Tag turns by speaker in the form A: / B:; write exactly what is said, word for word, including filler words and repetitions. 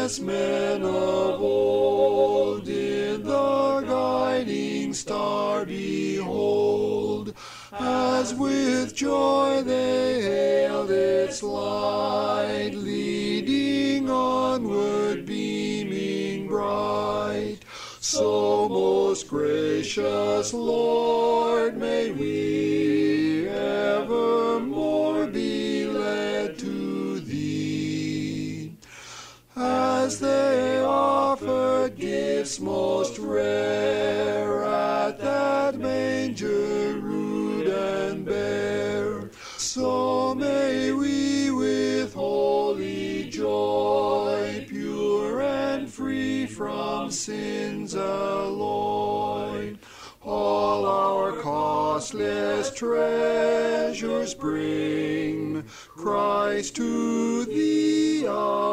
A: wise men of old did the guiding star behold, as with joy they hailed its light, leading onward, beaming bright. So, most gracious Lord, may we evermore be led to Thee, as they offered gifts most rare at that manger rude and bare. So may we with holy joy, pure and free from sins alloy, all our costliest treasures bring, Christ, to Thee.